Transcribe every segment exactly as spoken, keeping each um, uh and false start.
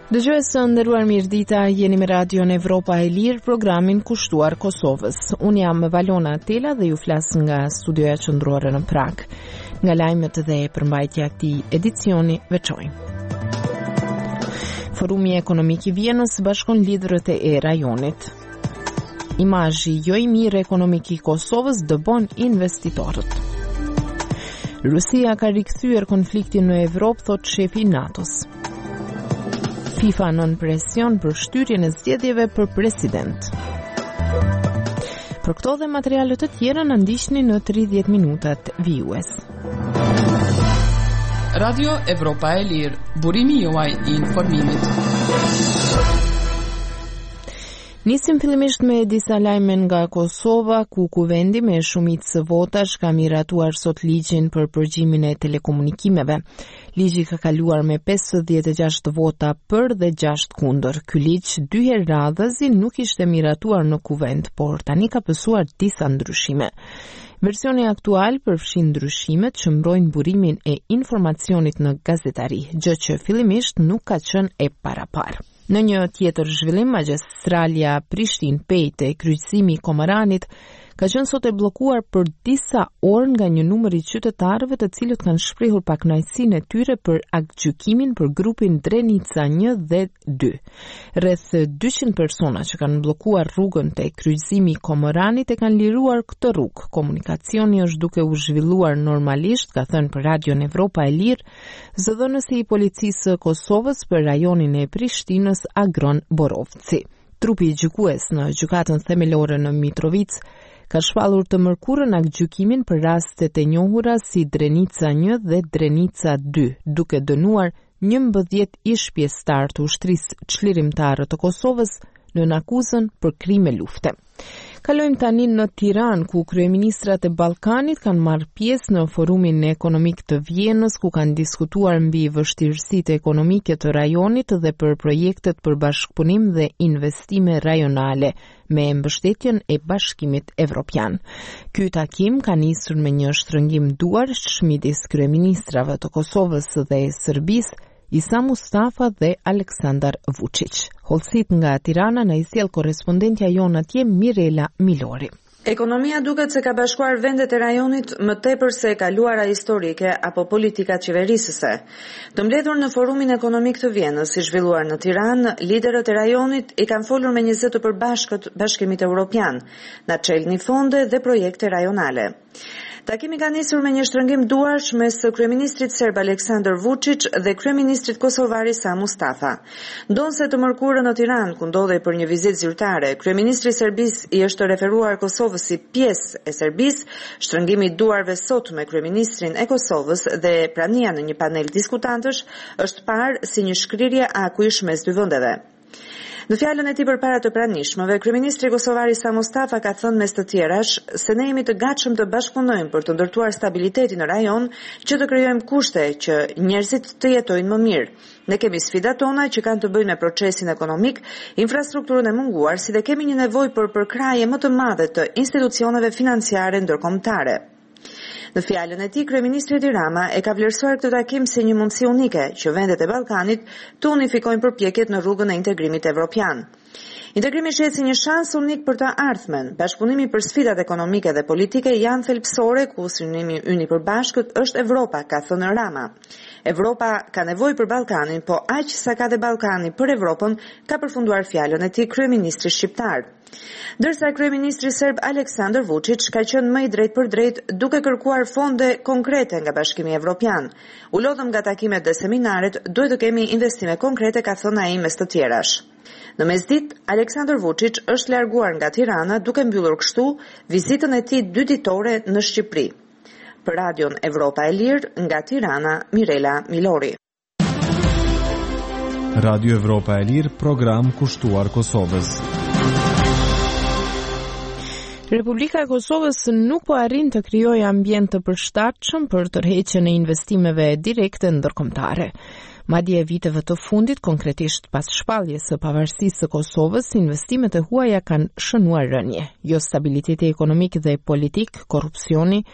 Dëgjues së nderuar, mirëdita, jeni me Radion Evropa e Lirë, programin kushtuar Kosovës. Unë jam Valona Tela dhe ju flas nga studioja qendrore në Prag. Nga lajmet dhe përmbajtja e këtij edicioni veçojnë. Forumi Ekonomik i Vienës bashkon liderët e rajonit. Imazhi jo i mirë ekonomik i Kosovës dëbon investitorët. Rusia ka rikthyer konfliktin në Evropë, thot shefi i NATO-s. FIFA nën presion për shtyrjen e zgjedhjeve për president. Për këto dhe materialet të tjera na ndiqni në tridhjetë minutat vijues. Radio Evropa e Lirë, burimi juaj i informimit. Nisim fillimisht me disa lajme nga Kosova, ku kuvendi me shumicë votash ka miratuar sot ligjin për përgjimin e telekomunikimeve. Ligji ka kaluar me pesëdhjetë e gjashtë vota për dhe gjashtë kundër. Ky ligj dy herë radhëzi nuk ishte miratuar në kuvend, por tani ka pësuar disa ndryshime. Versioni aktual përfshin ndryshimet që mbrojnë burimin e informacionit në gazetari, gjë që fillimisht nuk ka qenë e paraparë. Në një tjetër zhvillim, magjistralia Prishtinë-Pejte, kryqëzimi i Komaranit, ka qenë sot e bllokuar për disa orë nga një numër i qytetarëve të cilët kanë shprehur pakënaqësinë e tyre për aktgjykimin për grupin Drenica një dhe dy. Rreth dyqind persona që kanë bllokuar rrugën te kryqëzimi i Komaranit e kanë liruar këtë rrugë. Komunikacioni është duke u zhvilluar normalisht, ka thënë për Radion Evropa e Lirë zëdhënësi i policisë së Kosovës për rajonin e Prishtinës Agron Borovci. Trupi i gjykues në gjykatën themelore në Mitrovic ka shpallur të mërkurën aktgjykimin për rastet e njohura si Drenica një dhe Drenica dy, duke dënuar njëmbëdhjetë ish pjesëtar të ushtrisë çlirimtare të Kosovës në akuzën për krime lufte. Kalojmë tani në Tiranë, ku kryeministrat e Ballkanit kanë marrë pjesë në forumin ekonomik të Vienës, ku kanë diskutuar mbi vështirësitë ekonomike të rajonit dhe për projektet për bashkëpunim dhe investime rajonale me mbështetjen e Bashkimit Evropian. Ky takim ka nisur me një shtrëngim duarsh midis kryeministrave të Kosovës dhe Serbisë, Isa Mustafa dhe Aleksandar Vučić. Holësit nga Tirana në i sjell korrespondentja jonë atje Mirela Milori. Ekonomia duket se ka bashkuar vendet e rajonit më tepër se e kaluara historike apo politika qeverisëse. Të mbledhur në forumin ekonomik të Vienës, i zhvilluar në Tiranë, liderët e rajonit i kanë folur me njëzet të përbashkët Bashkimit Evropian, na çelni fonde dhe projekte rajonale. Takimi ka nisur me një shtrëngim duarsh mes kryeministrit serb Aleksandar Vučić dhe kryeministrit kosovar Isa Mustafa. Ndonse të mërkurën në Tiranë, ku ndodhej për një vizitë zyrtare, kryeministri i Serbisë i është referuar Kosovës si pjesë e Serbisë, shtrëngimi i duarve sot me kryeministrin e Kosovës dhe prania në një panel diskutantësh është parë si një shkrirje akuish mes dy vendeve. Në fjalën e tij përpara të pranishmëve, kryeministri kosovar Isa Mustafa ka thënë mes të tjerash se ne jemi të gatshëm të bashkëpunojmë për të ndërtuar stabilitetin në rajon, që të krijojmë kushte që njerëzit të jetojnë më mirë. Ne kemi sfidat tona që kanë të bëjnë me procesin ekonomik, infrastrukturën e munguar, si dhe kemi një nevojë për përkrahje më të madhe të institucioneve financiare ndërkombëtare. Në fjalën e tij, kryeministri Edi Rama e ka vlerësuar këtë takim si një mundësi unike që vendet e Ballkanit të unifikojnë përpjekjet në rrugën e integrimit evropian. Integrimi shihet si një shans unik për të ardhmen. Bashkëpunimi për sfidat ekonomike dhe politike janë thelbësore ku synimi ynë i përbashkët është Evropa, ka thënë Rama. Evropa ka nevojë për Ballkanin, po aq sa ka dhe Ballkani për Evropën, ka përfunduar fjalën e tij kryeministri shqiptar. Ndërsa kryeministri serb Aleksandar Vučić ka qenë më i drejtë për drejtë duke kërkuar fonde konkrete nga Bashkimi Evropian. U lodhëm nga takimet dhe seminaret, duhet të kemi investime konkrete, ka thënë ai mes të tjerash. Në mesditë, Aleksandar Vučić është larguar nga Tirana duke mbyllur kështu vizitën e tij dy ditore në Shqipëri. Për Radion Evropa e Lirë, nga Tirana, Mirela Milori. Radio Evropa e Lirë, program kushtuar Kosovës. Republika e Kosovës nuk po arrin të krijojë ambient të përshtatshëm për tërheqjen e investimeve direkte ndërkombëtare. Madje viteve të fundit, konkretisht pas shpalljes së pavarësisë së Kosovës, investimet e huaja kanë shënuar rënje. Jo stabiliteti ekonomik dhe politik, korrupsioni,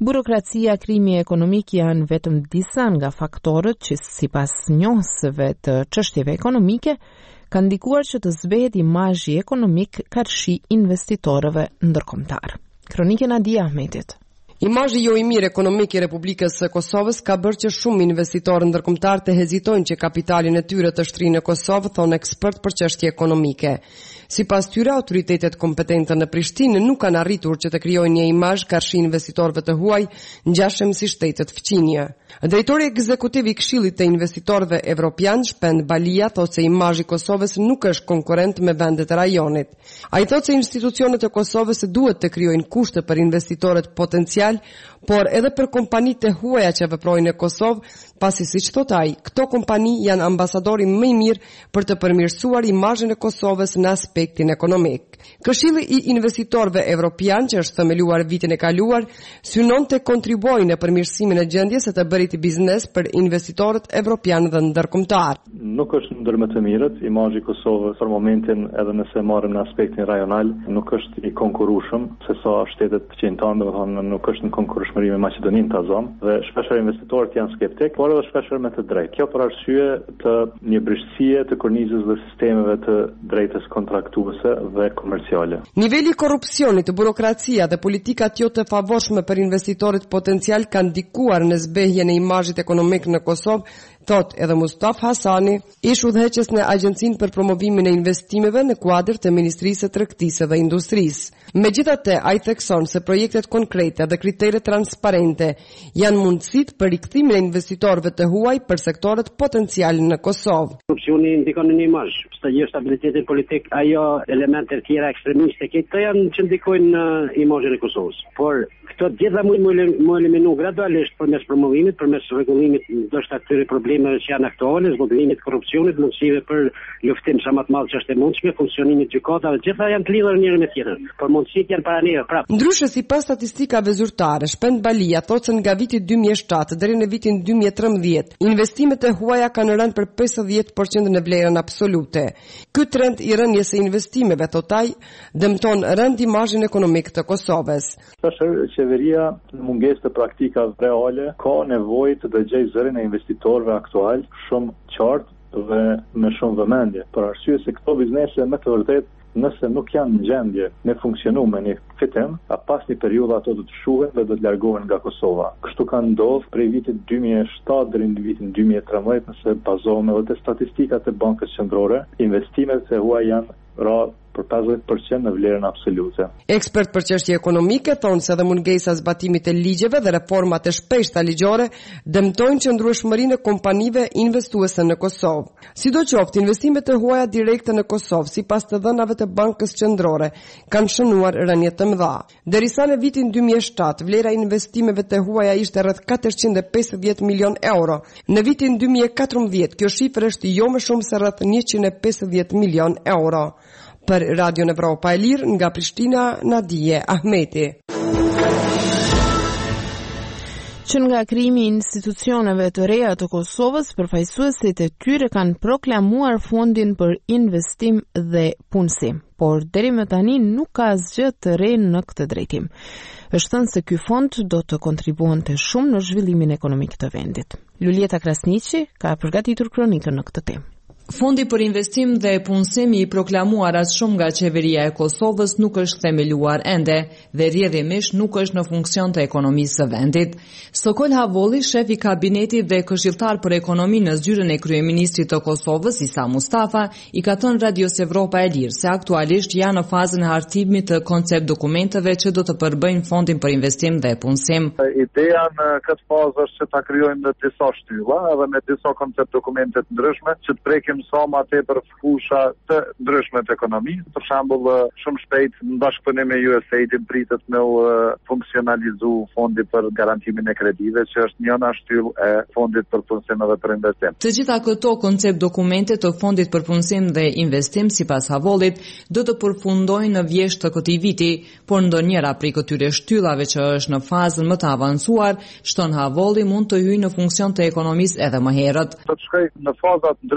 Burokracia, krimi ekonomik janë vetëm disa nga faktorët që sipas njohësve të çështjeve ekonomike kanë ndikuar që të zbehet imazhi ekonomik karshi investitorëve ndërkombëtar. Kronika Nadia Ahmetit. Imazhi jo i mirë ekonomik i Republikës së Kosovës ka bërë që shumë investitorë ndërkombëtar të hezitojnë që kapitalin e tyre të shtrinë në Kosovë, thonë ekspert për çështje ekonomike. Sipas tyre, autoritetet kompetente në Prishtinë nuk kanë arritur që të krijojnë një imazh karshi investitorëve të huaj, ngjashëm si shtetet fqinje. Drejtori ekzekutiv i Këshillit të Investitorëve Evropian, Shpend Balia, thotë se imazhi i Kosovës nuk është konkurrent me vendet e rajonit. Ai thotë se institucionet e Kosovës duhet të krijojnë kushte për investitorët potencial, por edhe për kompanitë e huaja që veprojnë në Kosovë, pasi siç thotë ai, këto kompani janë ambasadori më i mirë për të përmirësuar imazhin e Kosovës në aspektin ekonomik. Këshilli i Investitorëve Evropian, që është themeluar vitin e kaluar, synon të kontribuojë në përmirësimin e gjendjes së të bërit biznes për investitorët evropian dhe ndërkombëtar. Nuk është ndër më të mirët, imazhi i Kosovës për momentin, edhe nëse marrim në aspektin rajonal, nuk është i konkurrueshëm se sa shtetet fqinjtare, domethënë nuk është në konkurrueshmëri me Maqedoninë ta zon, dhe shpesh investitorët janë skeptik, por edhe shpesh me të drejtë. Kjo për arsye të një brishësie të kornizës dhe sistemeve të drejtës kontraktuese dhe komerciale. Niveli i korrupsionit, burokracia dhe politikat jo të favorshme për investitorët potencial kanë ndikuar në zbehjen e imazhit ekonomik në Kosovë, thot edhe Mustafa Hasani, ish udhëheqës në Agjencinë për Promovimin e Investimeve në kuadër të Ministrisë së Tregtisë dhe Industrisë. Megjithatë, ai thekson se projektet konkrete dhe kriteret transparente janë mundësitë për rikthimin e investitorëve të huaj për sektorët potencial në Kosovë. Korrupsioni ndikon në imazh, stagjë stabilitetin politik, ajo elemente të tjera ekstremiste, këto janë që ndikojnë në imazhin e Kosovës. Por këto gjitha mund të eliminu gradualisht përmes promovimit, përmes rregullimit ndoshta këtyre problemeve që janë aktuale, zhvillimit të korrupsionit, mundësive për luftim sa më të madh që është e mundshme, funksionimit të gjykatave, gjitha janë të lidhura njëri me tjetrën. Por mundësitë janë para neve prapë. Ndryshe sipas statistikave zyrtare, Shpend Balia thotë se nga viti dy mijë e shtatë deri në vitin dy mijë e trembëdhjetë, investimet e huaja kanë rënë për pesëdhjetë përqind në vlerën absolute. Ky trend i rënies së investimeve, thotë ai, dëmton rënd imazhin ekonomik të Kosovës. Qeveria në mungesë të praktikave reale ka nevojë të dëgjojë zërin e investitorëve aktual shumë qartë dhe me shumë vëmendje, për arsye se këto biznese me të vërtetë nëse nuk janë në gjendje me funksionu me një fitim, a pas një periudhë ato do të shuhen dhe do të largohen nga Kosova. Kështu ka ndodhur prej vitit dy mijë e shtatë deri në vitin dy mijë e trembëdhjetë, nëse bazohemi edhe te statistikat e Bankës Qendrore, investimet e huaja janë ra për pesëdhjetë përqind në vlerën absolute. Ekspert për çështje ekonomike thonë se edhe mungesa e zbatimit të ligjeve dhe reformat e shpeshta ligjore dëmtojnë qëndrueshmërinë e kompanive investuese në Kosovë. Sidoqoftë, investimet e huaja direkte në Kosovë, sipas të dhënave të Bankës Qendrore, kanë shënuar rënje të mëdha. Derisa në vitin dy mijë e shtatë vlera e investimeve të huaja ishte rreth katërqind e pesëdhjetë milion euro, në vitin dy mijë e katërmbëdhjetë kjo shifër është jo më shumë se rreth njëqind e pesëdhjetë milion euro. Për Radio Evropa e Lirë, nga Prishtina, Nadije Ahmeti. Që nga krijimi i institucioneve të reja të Kosovës, përfaqësuesit e tyre kanë proklamuar fondin për investim dhe punësim, por deri më tani nuk ka asgjë të re në këtë drejtim. Është thënë se ky fond do të kontribuonte shumë në zhvillimin ekonomik të vendit. Lulieta Krasniqi ka përgatitur kronikën në këtë temë. Fondi për investim dhe punësim i proklamuar as shumë nga qeveria e Kosovës nuk është themeluar ende dhe rrjedhimisht nuk është në funksion të ekonomisë së vendit. Sokol Havolli, shef i kabinetit dhe këshilltar për ekonomi në zyrën e kryeministrit të Kosovës, Isa Mustafa, i ka thënë Radios Evropa e Lirë se aktualisht janë në fazën e hartimit të koncept dokumenteve që do të përbëjnë fondin për investim dhe punësim. Ideja në këtë fazë është që ta krijojmë në disa shtylla edhe me disa koncept dokumente të ndryshme që të prekim sa më tepër fusha të ndryshme të ekonomisë. Për shembull, shumë shpejt në bashkëpunim me U S A I-din pritet me u funksionalizu fondi për garantimin e kredive, që është njëna shtyllë e fondit për punësim dhe për investim. Të gjitha këto koncept dokumente të fondit për punësim dhe investim, sipas Havollit, do të përfundojnë në vjesht të këtij viti, por ndonjëra prej këtyre shtyllave që është në fazën më të avancuar, shton Havolli mund të hyjë në funksion të ekonomisë edhe më herët. Do të shkojë në faza të ndryshme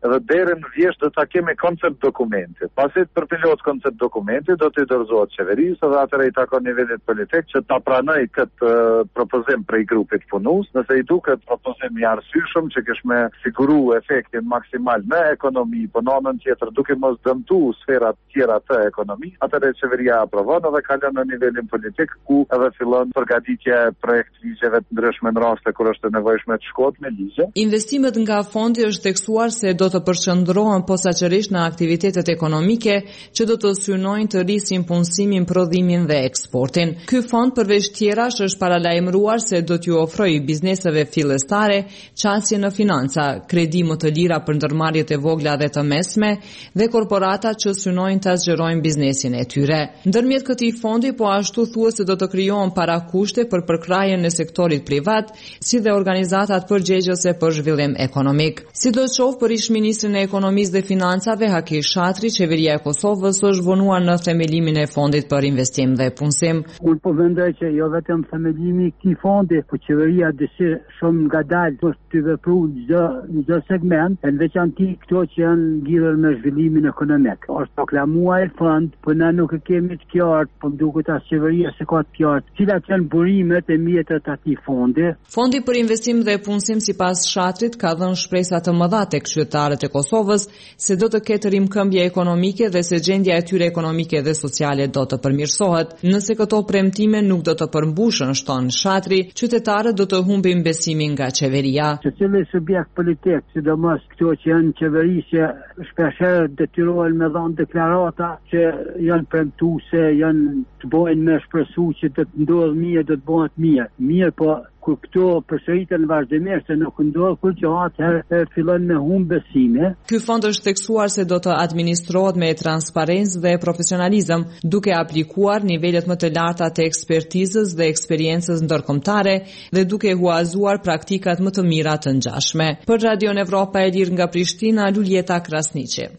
dhe deri në vjesht do ta kemi koncept dokumenti. Pasi të përpilot koncept dokumenti, do të dorëzohet qeverisë dhe atëherë i takon nivelit politik që ta pranoj këtë uh, propozim prej grupit punues, nëse i duket propozim i arsyeshëm që kish me siguru efektin maksimal në ekonomi, po në anën tjetër duke mos dëmtu sferat tjera të ekonomisë, atëherë qeveria aprovon dhe kalon në nivelin politik ku edhe fillon përgatitje projekt ligjeve të ndryshme në raste kur është e nevojshme të shkohet me ligje. Investimet nga fondi është tekstuar se do të përqendrohen posaçërisht në aktivitetet ekonomike që do të synojnë të rrisin punësimin, prodhimin dhe eksportin. Ky fond përveç tjerash është paralajmëruar se do t'ju ofrojë bizneseve fillestare çansie në financa, kredi më të lira për ndërmarrjet e vogla dhe të mesme dhe korporata që synojnë të zgjerojnë biznesin e tyre. Ndërmjet këtij fondi po ashtu thuhet se do të krijohen parakushte për përkrahjen e sektorit privat, si dhe organizatat përgjegjëse për zhvillim ekonomik. Sidoqoftë për ish-ministrin e ekonomisë dhe financave Haki Shatri, qeveria e Kosovës është vonuar në themelimin e fondit për investim dhe punësim. Unë po mendoj që jo vetëm themelimi i këtij fondi, por qeveria dëshirë shumë ngadalë të veprojë çdo çdo segment, në veçanti këto që janë lidhur me zhvillimin ekonomik. Është proklamuar fond, por na nuk e kemi të qartë, po duket as qeveria se ka të qartë cilat janë burimet e mjetet të atij fondi. Fondi për investim dhe punësim sipas Shatrit ka dhënë shpresa të mëdha tek qytetarët e Kosovës se do të ketë rimkëmbje ekonomike dhe se gjendja e tyre ekonomike dhe sociale do të përmirësohet. Nëse këto premtime nuk do të përmbushen, shton Shatri, qytetarët do të humbin besimin nga qeveria. Secili subjekt politik, sidomos këto që janë qeverisje, shpeshherë detyrohen me dhënë deklarata që janë premtuese, janë të bojnë me shpresu që do të ndodhë mirë, do të bëhet mirë. Mirë, po kur këto përsëriten vazhdimisht se nuk ndodh kur që atëherë fillon me humbë besime. Ky fond është tekstuar se do të administrohet me transparencë dhe profesionalizëm, duke aplikuar nivelet më të larta të ekspertizës dhe eksperiencës ndërkombëtare dhe duke huazuar praktikat më të mira të ngjashme. Për Radion Evropa e Lirë nga Prishtina, Luljeta Krasniqi.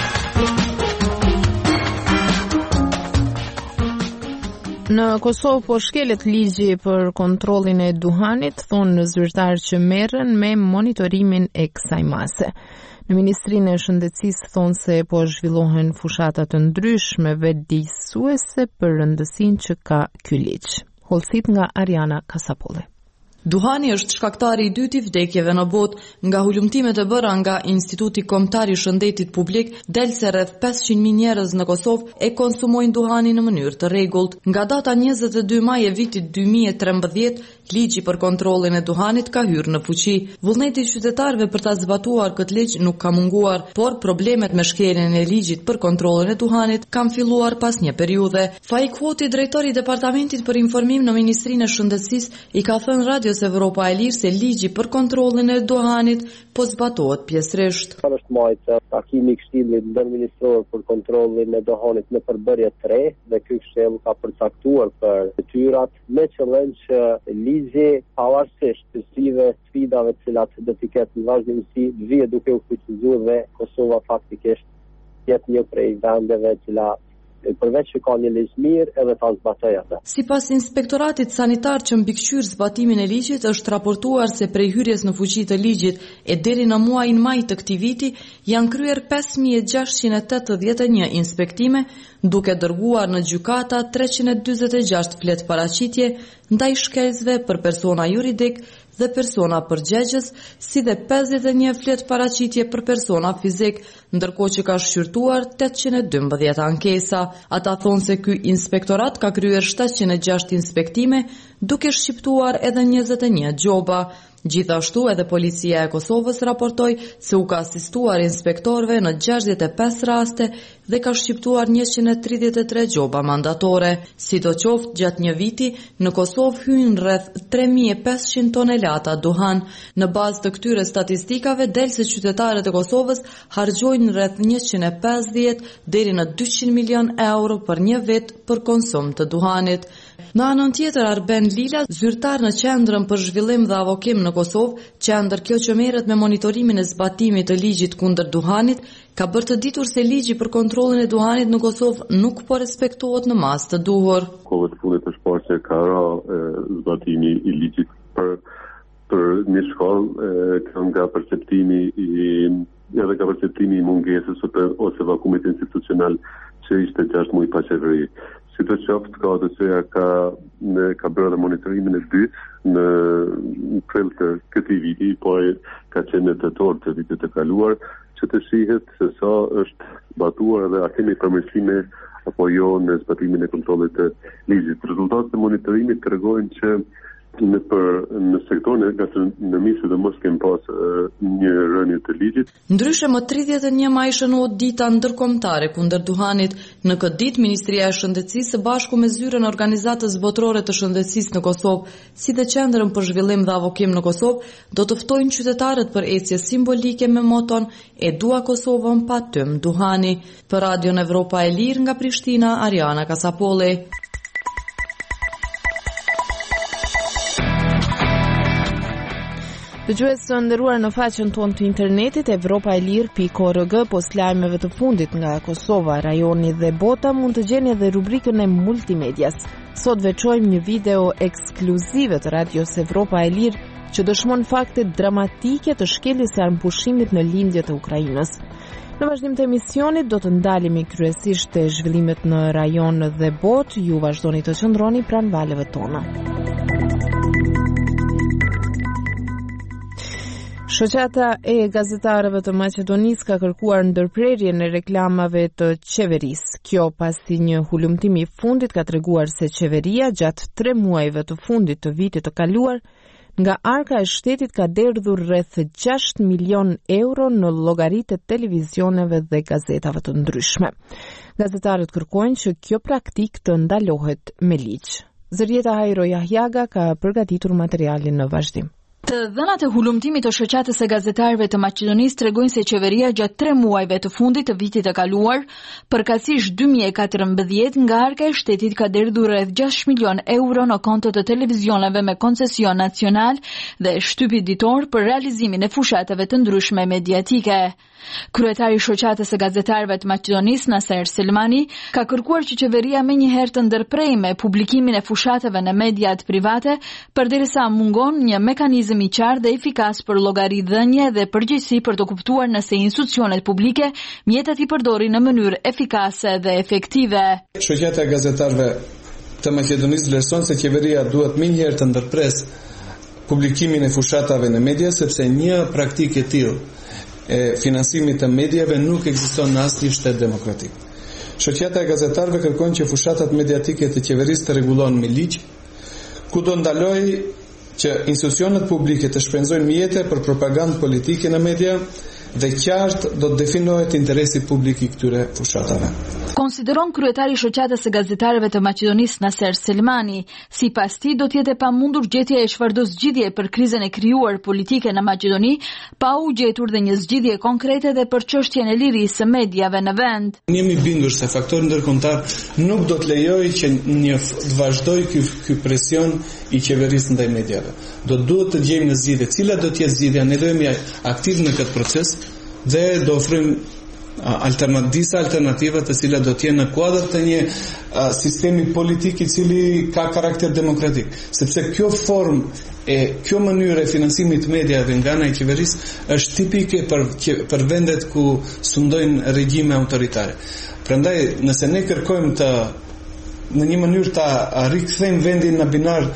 Në Kosovë po shkelet ligji për kontrollin e duhanit, thonë zyrtarë që merren me monitorimin e kësaj mase. Në Ministrinë e Shëndetësisë thonë se po zhvillohen fushata të ndryshme vëdijsuese për rëndësinë që ka ky ligj. Hollësit nga Ariana Kasapolli. Duhani është shkaktari i dytë i vdekjeve në botë. Nga hulumtimet e bëra nga Instituti Kombëtar i Shëndetit Publik, del se rreth pesëqind mijë njerëz në Kosovë e konsumojnë duhani në mënyrë të rregullt. Nga data njëzet e dy maj e vitit dy mijë e trembëdhjetë, ligji për kontrollin e duhanit ka hyrë në fuqi. Vullneti i qytetarëve për ta zbatuar këtë ligj nuk ka munguar, por problemet me shkeljen e ligjit për kontrollin e duhanit kanë filluar pas një periudhe. Faik Kvoti, drejtori i Departamentit për Informim në Ministrinë e Shëndetësisë, i ka thënë Radios Evropa e Lirë se ligji për kontrollin e duhanit po zbatohet pjesërisht. Është marrë takimi i Këshillit ndërministror për kontrollin e duhanit në përbërje tre dhe ky këshill ka përcaktuar për detyrat me qëllim që ligji pavarësisht të sfive sfidave të cilat do të ketë në vazhdimsi vije duke u fuqizuar dhe Kosova faktikisht jetë një prej vendeve që përveç që ka një ligj mirë edhe ta zbatoj atë. Sipas Inspektoratit Sanitar që mbikëqyr zbatimin e ligjit, është raportuar se prej hyrjes në fuqi të ligjit e deri në muajin maj të këtij viti janë kryer pesë mijë e gjashtëqind e tetëdhjetë e një inspektime, duke dërguar në gjykata treqind e dyzet e gjashtë flet paraqitje ndaj shkelësve për persona juridik dhe persona përgjegjës, si dhe pesëdhjetë e një flet paraqitje për persona fizik, ndërkohë që ka shqyrtuar tetëqind e dymbëdhjetë ankesa. Ata thonë se ky inspektorat ka kryer shtatëqind e gjashtë inspektime, duke shqiptuar edhe njëzet e një gjoba. Gjithashtu edhe policia e Kosovës raportoi se u ka asistuar inspektorëve në gjashtëdhjetë e pesë raste dhe ka shqiptuar njëqind e tridhjetë e tre gjoba mandatore. Sidoqoftë, gjatë një viti në Kosovë hyn rreth tre mijë e pesëqind tonelata duhan. Në bazë të këtyre statistikave del se qytetarët e Kosovës harxojnë rreth njëqind e pesëdhjetë deri në dyqind milion euro për një vit për konsum të duhanit. Në anën tjetër, Arben Lila, zyrtar në Qendrën për Zhvillim dhe Avokim në Kosovë, qendër kjo që merret me monitorimin e zbatimit të ligjit kundër duhanit, ka bërë të ditur se ligji për kontrollin e duhanit në Kosovë nuk po respektohet në masë të duhur. Kohët fundit është parë se ka ra zbatimi i ligjit për për një shkollë, nga perceptimi i edhe kapacitimi i mungesës ose vakumit institucional që ishte gjashtë muaj pa qeveri. Si të qoftë, ka të qeja ka, ka bërë dhe monitorimin e dytë në prill të këtij viti, po ka qenë në tetor të vitit të kaluar, që të shihet se sa është zbatuar edhe a kemi përmirësime apo jo në zbatimin e kontrollit të ligjit. Rezultatet e monitorimit tregojnë që në për në sektorin e gastronomisë dhe mos kem pas uh, një rënje të ligjit. Ndryshe më tridhjetë e një maj shënohet dita ndërkombëtare kundër duhanit. Në këtë ditë Ministria e Shëndetësisë së bashku me zyrën e Organizatës Botërore të Shëndetësisë në Kosovë, si dhe Qendrën për Zhvillim dhe Avokim në Kosovë, do të ftojnë qytetarët për ecje simbolike me moton e dua Kosovën pa tym duhani. Për Radion Evropa e Lirë nga Prishtina, Ariana Kasapolli. Dëgjues të nderuar, në faqen tonë të internetit evropa e lirë pikë org pos lajmeve të fundit nga Kosova, rajoni dhe bota, mund të gjeni edhe rubrikën e multimedias. Sot veçojmë një video ekskluzive të radios Evropa e Lirë që dëshmon fakte dramatike të shkeljes së armpushimit në lindje të Ukrainës. Në vazhdim të emisionit do të ndalemi kryesisht te zhvillimet në rajon dhe botë, ju vazhdoni të qëndroni pranë valeve tona. Shoqata e gazetarëve të Maqedonisë ka kërkuar ndërprerjen e reklamave të qeverisë. Kjo pasi një hulumtim i fundit ka treguar se qeveria gjatë tre muajve të fundit të vitit të kaluar nga arka e shtetit ka derdhur rreth gjashtë milion euro në llogaritë e televizioneve dhe gazetave të ndryshme. Gazetarët kërkojnë që kjo praktik të ndalohet me ligj. Zërieta Hajro Jahjaga ka përgatitur materialin në vazhdim. Të dhënat e hulumtimit të shoqatës së gazetarëve të Maqedonisë tregojnë se qeveria gjatë tre muajve të fundit të vitit të kaluar, përkatësisht dy mijë e katërmbëdhjetë, nga arka e shtetit ka derdhur rreth gjashtë milion euro në konto të televizioneve me koncesion nacional dhe shtypi ditor për realizimin e fushatave të ndryshme mediatike. Kryetari i shoqatës së gazetarëve të Maqedonisë, Naser Selmani, ka kërkuar që qeveria menjëherë të ndërprejë me publikimin e fushatave në mediat private, përderisa mungon një mekanizëm i qartë dhe efikas për llogaridhënie dhe përgjegjësi për të kuptuar nëse institucionet publike mjetet i përdorin në mënyrë efikase dhe efektive. Shoqata e gazetarëve të Maqedonisë vlerëson se qeveria duhet menjëherë të ndërpresë publikimin e fushatave në media, sepse një praktikë e tillë e finansimit të mediave nuk ekziston në asnjë shtet demokratik. Shoqata e gazetarëve kërkon që fushatat mediatike të qeverisë të rregullohen me ligj, ku do ndalojë që institucionet publike të shpenzojnë mjete për propagandë politike në media dhe qartë do të definohet interesi publik i këtyre fushatave. Konsideron kryetari i shoqatës së gazetarëve të Maqedonisë, Naser Selmani, sipas tij do të jetë e pamundur gjetja e çfarëdo zgjidhje për krizën e krijuar politike në Maqedoni, pa u gjetur dhe një zgjidhje konkrete dhe për çështjen e lirisë së mediave në vend. Ne jemi bindur se faktori ndërkombëtar nuk do të lejojë që një të vazhdojë ky ky presion i qeverisë ndaj mediave. Do duhet të gjejmë një zgjidhje, cila do të jetë zgjidhja, ne do jemi aktiv në këtë proces dhe do ofrojmë Alternat, disa alternativa të cilat do të jenë në kuadër të një uh, sistemi politik i cili ka karakter demokratik, sepse kjo formë e kjo mënyrë e finansimit mediave nga ana e qeverisë është tipike për për vendet ku sundojnë regjime autoritare. Prandaj, nëse ne kërkojmë të në një mënyrë ta rikthejmë vendin në binar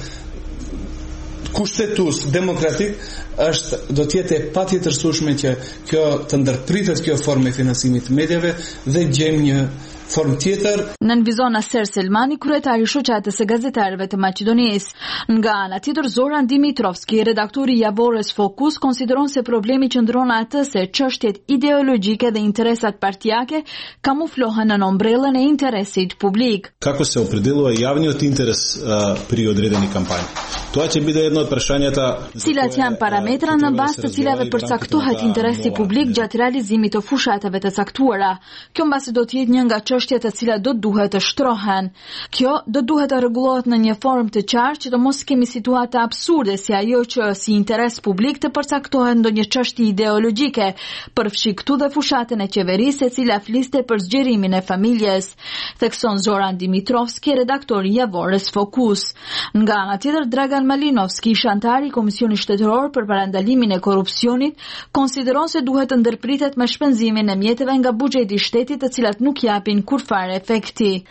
kushtetues demokratik, është do të jetë e patjetërsueshme që kjo të ndërpritet kjo formë e financimit të mediave dhe gjejmë një formë tjetër. Nënvizon Naser Selmani, kryetari i shoqatës së gazetarëve të Maqedonisë. Nga ana tjetër, Zoran Dimitrovski, redaktori i Javores Focus, konsideron se problemi qëndron atë se çështjet ideologjike dhe interesat partijake kamuflohen në ombrellën e interesit publik. Kako se opredeluje javниот интерес uh, при odredeni kampanjë? Това će biti jedno od prашањата. Cilat janë parametra në bazë të cilave përcaktohet interesi publik gjatë realizimit të fushatave të caktuara? Kjo mbasi do të jetë një nga çështjet çështje të cilat do duhet të shtrohen. Kjo do duhet të rregullohet në një formë të qartë që të mos kemi situata absurde si ajo që si interes publik të përcaktohet ndonjë çështje ideologjike, përfshi këtu dhe fushatën e qeverisë e cila fliste për zgjerimin e familjes, thekson Zoran Dimitrovski, redaktori i javorës Fokus. Nga ana tjetër, Dragan Malinovski, ish antar i Komisionit Shtetëror për parandalimin e korrupsionit, konsideron se duhet të ndërpritet me shpenzimin e mjeteve nga buxheti i shtetit, të cilat nuk japin kurfare efekti.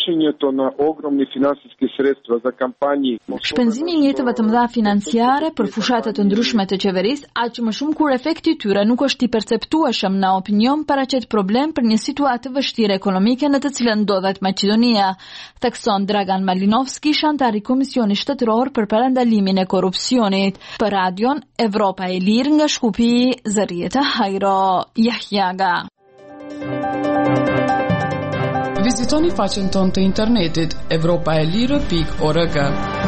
Shpenzimi i mjeteve të mëdha financiare për fushatet të ndryshme të qeverisë, aq më shumë kur efekti i tyre nuk është i perceptueshëm në opinion, paraqet problem për një situatë të vështirë ekonomike në të cilën ndodhet Maqedonia, thekson Dragan Malinovski, antar i Komisionit Shtetëror për parandalimin e korrupsionit. Për radion Evropa e Lirë nga Shkupi, Zarieta Hajro Jahjaga. Vizitoni faqen tonë të internetit evropaelire pikë org.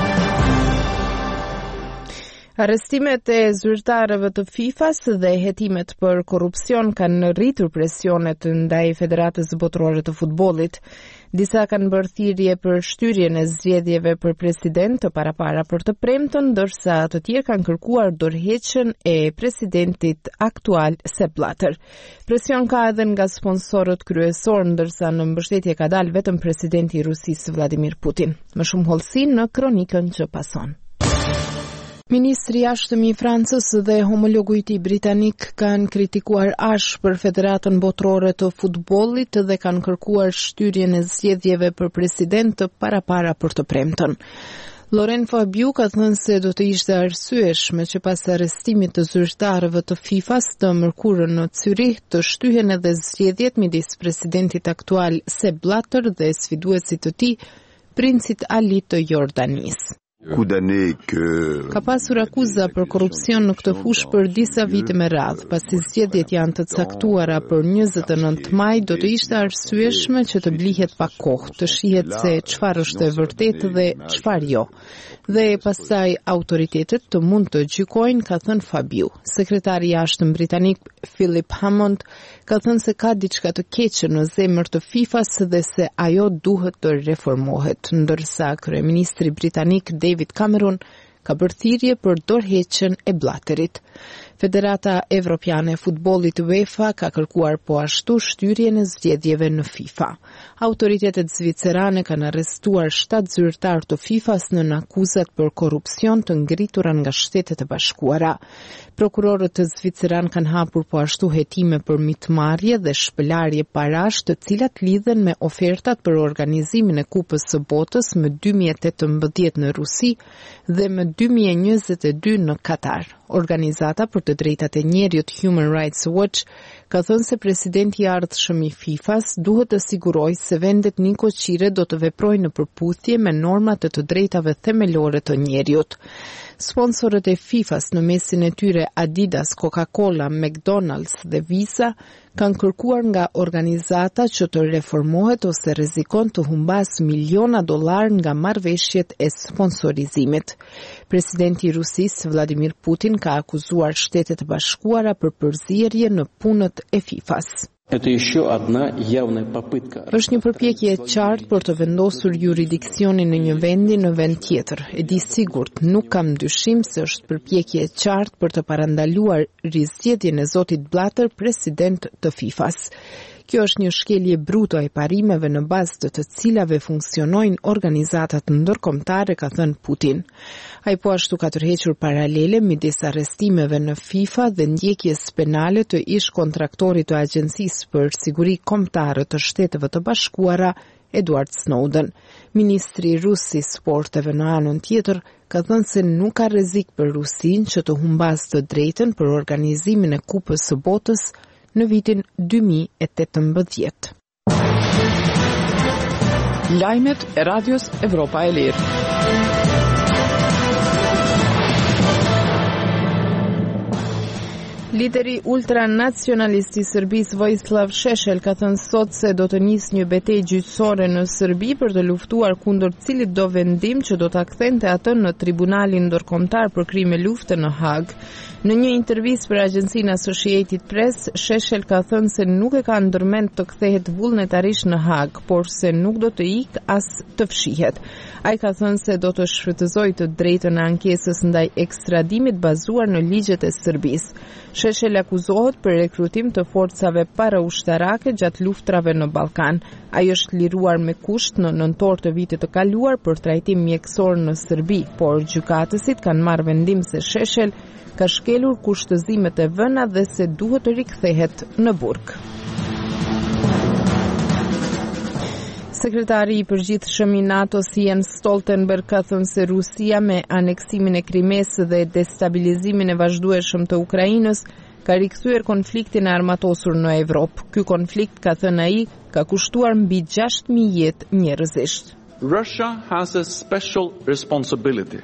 Arrestimet e zyrtarëve të FIFA-s dhe hetimet për korrupsion kanë rritur presionet ndaj Federatës Botërore të Futbollit. Disa kanë bërë thirrje për shtyrjen e zgjedhjeve për president të parapara për të premten, ndërsa të tjerë kanë kërkuar dorëheqjen e presidentit aktual Sepp Blatter. Presion ka edhe nga sponsorët kryesor, ndërsa në mbështetje ka dalë vetëm presidenti i Rusisë Vladimir Putin. Më shumë hollësi në kronikën që pason. Ministri i jashtëm i Francës dhe homologu i tij britanik kanë kritikuar ashpër për Federatën Botërore të Futbollit dhe kanë kërkuar shtyrjen e zgjedhjeve për president të parapara për të premten. Laurent Fabiu ka thënë se do të ishte arsyeshme që pas arrestimit të zyrtarëve të FIFA-s të mërkurën në Zyrich të shtyhen edhe zgjedhjet midis presidentit aktual Sepp Blatter dhe sfiduesit të tij, princit Ali të Jordanisë. Ka pasur akuza për korrupsion në këtë fushë për disa vite me radhë, pasi zgjedhjet janë të caktuara për njëzet e nëntë maj, do të ishte arsyeshme që të blihet pa kohë, të shihet se çfarë është e vërtetë dhe çfarë jo. Dhe pastaj autoritetet të mund të gjykojnë, ka thënë Fabiu. Sekretari i jashtëm britanik Philip Hammond ka thënë se ka diçka të keqe në zemër të FIFA-s dhe se ajo duhet të reformohet, ndërsa kryeministri britanik David Cameron ka bërë thirrje për dorëheqjen e Blatterit. Federata Evropiane e Futbollit UEFA ka kërkuar po ashtu shtyrjen e zgjedhjeve në FIFA. Autoritetet zvicerane kanë arrestuar shtatë zyrtar të FIFA-s në akuzat për korrupsion të ngritura nga Shtetet e Bashkuara. Prokurorët të Zviceran kanë hapur po ashtu hetime për mitmarrje dhe shpëlarje parash, të cilat lidhen me ofertat për organizimin e Kupës së Botës më dy mijë e tetëmbëdhjetë në Rusi dhe më dy mijë e njëzet e dy në Katar. Organizata për të drejtat e njerëzit Human Rights Watch ka thënë se presidenti i ardhshëm i FIFA-s duhet të sigurojë se vendet nikoqire do të veprojnë në përputhje me normat e të drejtave themelore të njerëzit. Sponsorët e FIFA-s, në mesin e tyre Adidas, Coca-Cola, McDonald's dhe Visa, kanë kërkuar nga organizata që të reformohet ose rrezikon të humbas miliona dollar nga marrëveshjet e sponsorizimit. Presidenti i Rusisë Vladimir Putin ka akuzuar Shtetet e Bashkuara për përzierje në punët e FIFA-s. Është një përpjekje e qartë për të vendosur jurisdiksionin në një vendi në vend tjetër. E di sigurt, nuk kam dyshim se është përpjekje e qartë për të parandaluar rizgjedhjen e zotit Blatter, president të FIFA-s. Kjo është një shkelje bruto e parimeve në bazë të të cilave funksionojnë organizatat ndërkombëtare, ka thënë Putin. Ai po ashtu ka tërhequr paralele midis arrestimeve në FIFA dhe ndjekjes penale të ish kontraktorit të Agjencisë për Siguri Kombëtare të Shteteve të Bashkuara, Edward Snowden. Ministri rus i sporteve në anën tjetër ka thënë se nuk ka rrezik për Rusinë që të humbas të drejtën për organizimin e Kupës së Botës në vitin dy mijë e tetëmbëdhjetë. Lajmet e Radios Evropa e Lirë. Lideri ultranacionalist i Serbisë Vojislav Šešelj ka thënë sot se do të nisë një betejë gjyqësore në Serbi për të luftuar kundër cilit do vendim që do ta kthente atë në Tribunalin Ndërkombëtar për krime lufte në Hag. Në një intervistë për agjencinë Associated Press, Šešelj ka thënë se nuk e ka ndërmend të kthehet vullnetarisht në Hag, por se nuk do të ikë as të fshihet. Ai ka thënë se do të shfrytëzojë të drejtën e ankesës ndaj ekstradimit bazuar në ligjet e Serbisë. Šešelj akuzohet për rekrutim të forcave paraushtarake gjatë luftrave në Ballkan. Ai është liruar me kusht në nëntor të vitit të kaluar për trajtim mjekësor në Serbi, por gjykatësit kanë marrë vendim se Šešelj ka shkelur kushtëzimet e vëna dhe se duhet të rikthehet në burg. Sekretari i përgjithshëm i NATO-s Jens Stoltenberg ka thënë se Rusia me aneksimin e Krimes dhe destabilizimin e vazhdueshëm të Ukrainës ka rikthyer konfliktin e armatosur në Evropë. Ky konflikt, ka thënë ai, ka kushtuar mbi gjashtë mijë jetë njerëzish. Russia has a special responsibility.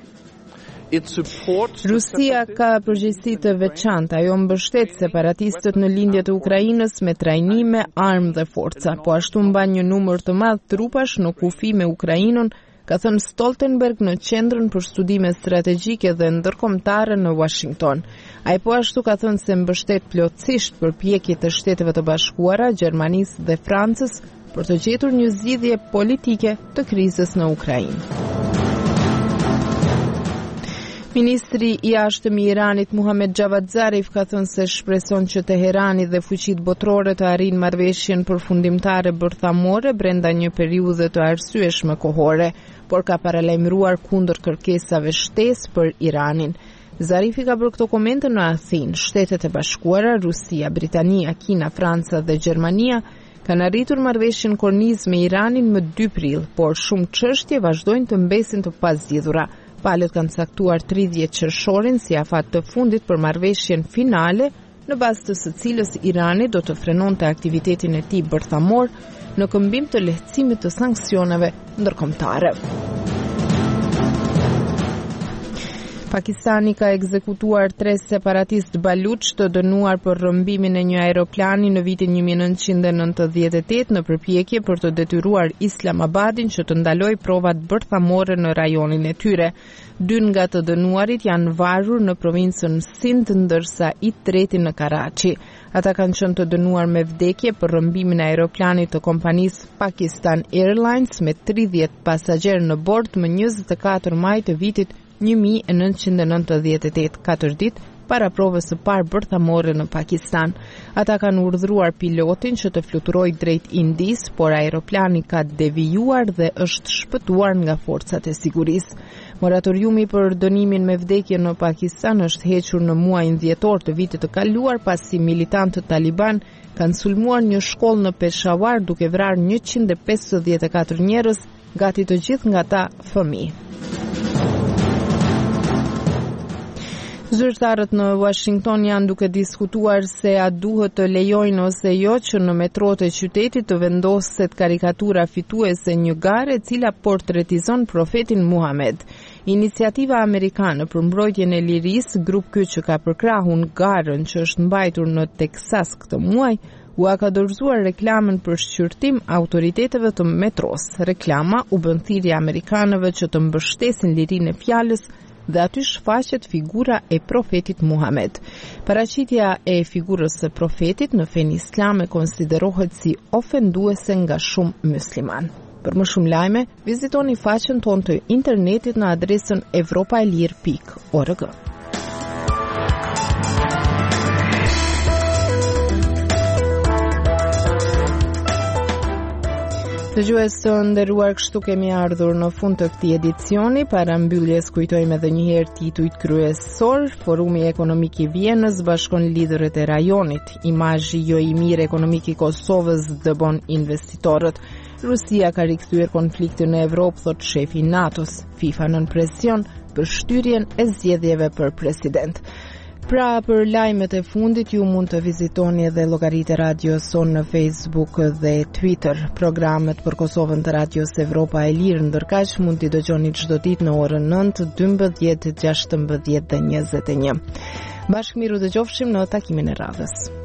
Rusia ka përgjegjësi të veçantë, ajo mbështet separatistët në lindje të Ukrainës me trajnime, armë dhe forca, po ashtu mban një numër të madh trupash në kufi me Ukrainën, ka thënë Stoltenberg në Qendrën për Studime Strategjike dhe Ndërkombëtare në Washington. Ai po ashtu ka thënë se mbështet plotësisht përpjekjet e Shteteve të Bashkuara, Gjermanisë dhe Francës për të gjetur një zgjidhje politike të krizës në Ukrainë. Ministri i jashtëm i Iranit Muhammad Javad Zarif ka thënë se shpreson që Teherani dhe fuqitë botërore të arrijnë marrëveshjen përfundimtare bërthamore brenda një periudhe të arsyeshme kohore, por ka paralajmëruar kundër kërkesave shtesë për Iranin. Zarifi ka bërë këto komente në Athinë. Shtetet e Bashkuara, Rusia, Britania, Kina, Franca dhe Gjermania kanë arritur marrëveshjen kornizë me Iranin më dy prill, por shumë çështje vazhdojnë të mbesin të pazgjidhura. Palët kanë caktuar tridhjetë qershorin si afat të fundit për marrëveshjen finale, në bazë të së cilës Irani do të frenonte aktivitetin e tij bërthamor në këmbim të lehtësimit të sanksioneve ndërkombëtare. Pakistani ka ekzekutuar tre separatistë baluç të dënuar për rrëmbimin e një aeroplani në vitin një mijë e nëntëqind e nëntëdhjetë e tetë në përpjekje për të detyruar Islamabadin që të ndalojë provat bërthamore në rajonin e tyre. Dy nga të dënuarit janë varur në provincën Sindh, ndërsa i treti në Karachi. Ata kanë qenë të dënuar me vdekje për rrëmbimin e aeroplanit të kompanisë Pakistan Airlines me tridhjetë pasagjerë në bord më njëzet e katër maj të vitit një mijë e nëntëqind e nëntëdhjetë e tetë, katër ditë para provës së parë bërthamore në Pakistan. Ata kanë urdhëruar pilotin që të fluturojë drejt Indis, por aeroplani ka devijuar dhe është shpëtuar nga forcat e sigurisë. Moratoriumi për dënimin me vdekje në Pakistan është hequr në muajin dhjetor të vitit të kaluar pasi militantët Taliban kanë sulmuar një shkollë në Peshawar duke vrarë njëqind e pesëdhjetë e katër njerëz, gati të gjithë nga ta fëmijë. Zyrtarët në Washington janë duke diskutuar se a duhet të lejojnë ose jo që në metrot e qytetit të vendoset karikatura fituese një gare e cila portretizon profetin Muhammed. Iniciativa amerikane për mbrojtjen e lirisë, grup ky që ka përkrahun garën që është mbajtur në Teksas këtë muaj, u ka dorëzuar reklamën për shqyrtim autoriteteve të metros. Reklama u bën thirrje amerikanëve që të mbështesin lirinë e fjalës dhe aty shfaqet figura e profetit Muhammed. Paraqitja e figurës së profetit në fenë islame konsiderohet si ofenduese nga shumë musliman. Për më shumë lajme, vizitoni faqen tonë të internetit në adresën evropaelir pikë org. Dëgjues të nderuar, kështu kemi ardhur në fund të këtij edicioni. Para mbylljes kujtojmë edhe një herë titujt kryesor. Forumi Ekonomik i Vienës bashkon liderët e rajonit. Imazhi jo i mirë ekonomik i Kosovës dëbon investitorët. Rusia ka rikthyer konfliktin në Evropë, thot shefi i NATO-s. FIFA nën presion për shtyrjen e zgjedhjeve për president. Pra, për lajmet e fundit ju mund të vizitoni edhe llogaritë e radios son në Facebook dhe Twitter. Programet për Kosovën të radios Evropa e Lirë ndërkaq mund t'i dëgjoni çdo ditë në orën nëntë, dymbëdhjetë, gjashtëmbëdhjetë dhe njëzet e një. Bashkë miru dëgjofshim në takimin e radhës.